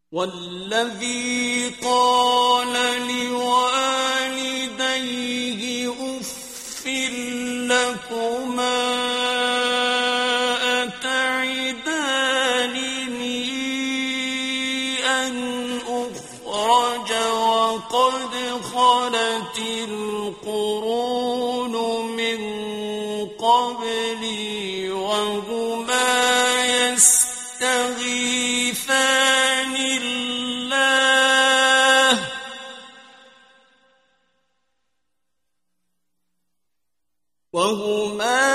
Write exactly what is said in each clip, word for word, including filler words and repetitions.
وَالَّذِي قَالَ لِوَالِدَيْهِ أُفٍّ لَّكُمَا أَتَعِدَانِنِي أَنْ أُخْرَجَ وَقَدْ خَلَتِ الْقُرُونُ مِن قَبْلِي وَهُمَا يَسْتَغِيثَانِ اللَّهَ وَهُمَا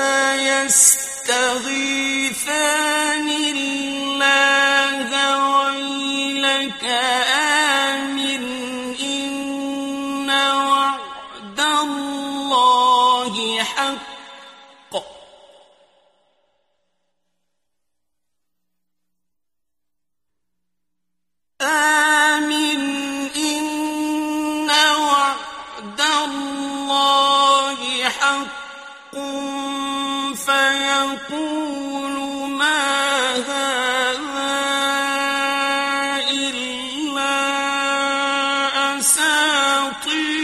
يَسْتَغِيثَانِ اللَّهَ وَيْلَكَ آمِنْ إِنَّ وَعْدَ اللَّهِ حَقٌّ آمِنْ إِنَّ وَعْدَ اللَّهِ حَقٌّ فَيَقُولُ مَا هَٰذَا إِلَّا أَسَاطِيرُ